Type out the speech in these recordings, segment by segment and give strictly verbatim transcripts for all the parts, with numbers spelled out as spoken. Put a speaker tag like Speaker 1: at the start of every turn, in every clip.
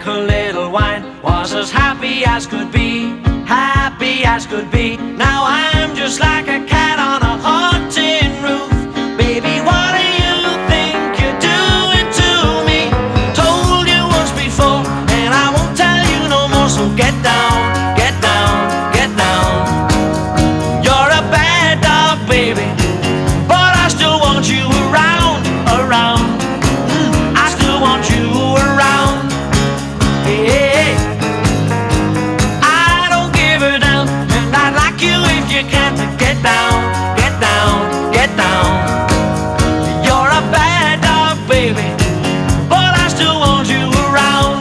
Speaker 1: a little wine, was as happy as could be, happy as could be. Now I'm just like a cat on a hot tin roof. Baby, what do you think you're doing to me? Told you once before, and I won't tell you no more. So get down, get down, get down. You're a bad dog, baby, but I still want you around, around. Mm, I still want you around. Hey, I don't give a damn, and I'd like you if you can to get down, get down, get down. You're a bad dog, baby, but I still want you around.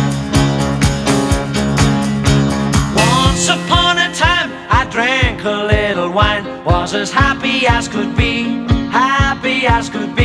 Speaker 1: Once upon a time, I drank a little wine, was as happy as could be, happy as could be.